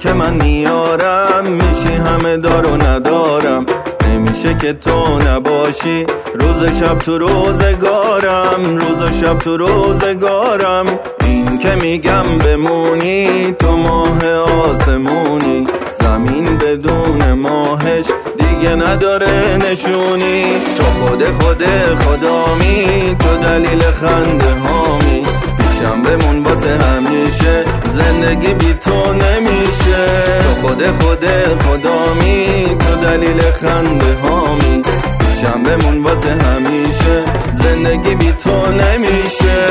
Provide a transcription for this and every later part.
که من میارم میشی همه دار و ندارم. نمیشه که تو نباشی روز شب تو روزگارم، روز و شب تو روزگارم. این که میگم بمونی تو ماه آسمونی، زمین بدون ماهش دیگه نداره نشونی. تو خود خدامی، تو دلیل خنده هامی. پیشم بمون واسه همیشه، زندگی بی تو نمیشه. تو خود خدامی، تو دلیل خنده هامی. پیشم بمون واسه همیشه، زندگی بی تو نمیشه.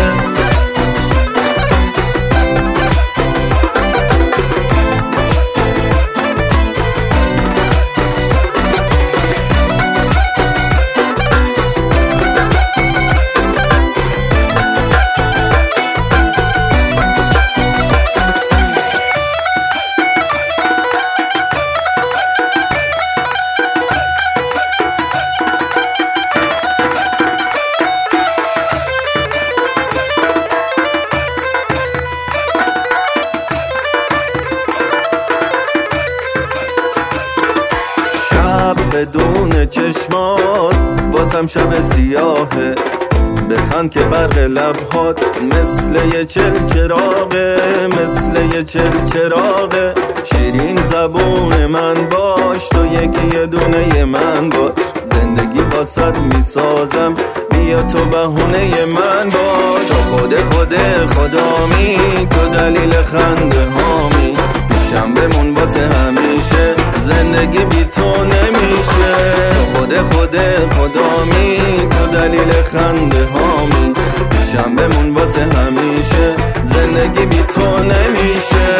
بدون چشمات واسم شب سیاهه، بخند که برق لبهات مثل یه چراغه، مثل یه چراغه. شیرین زبون من باش، تو یکی دونه من باش. زندگی واسط میسازم، بیا تو بهونه من باش. تو خود خدامی، تو دلیل خنده هامی. پیشم بمون واسه همیشه، زندگی بی تو نمیشه. تو خود خدامی، تو دلیل خنده هامی. پیشم بمون واسه همیشه، زندگی بی تو نمیشه.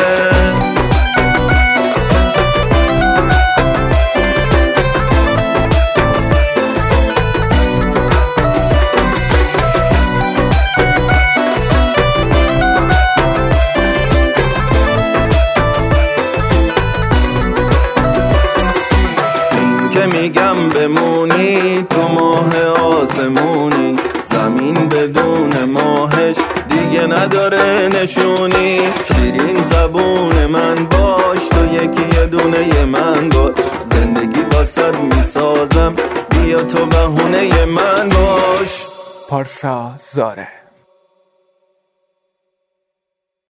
میگم بمونی تو ماه آسمونی، زمین بدون ماهش دیگه نداره نشونی. شیرین زبون من باش، تو یکی دونه من باش. زندگی واسط میسازم، بیا تو بهونه من باش. پارسا زاره.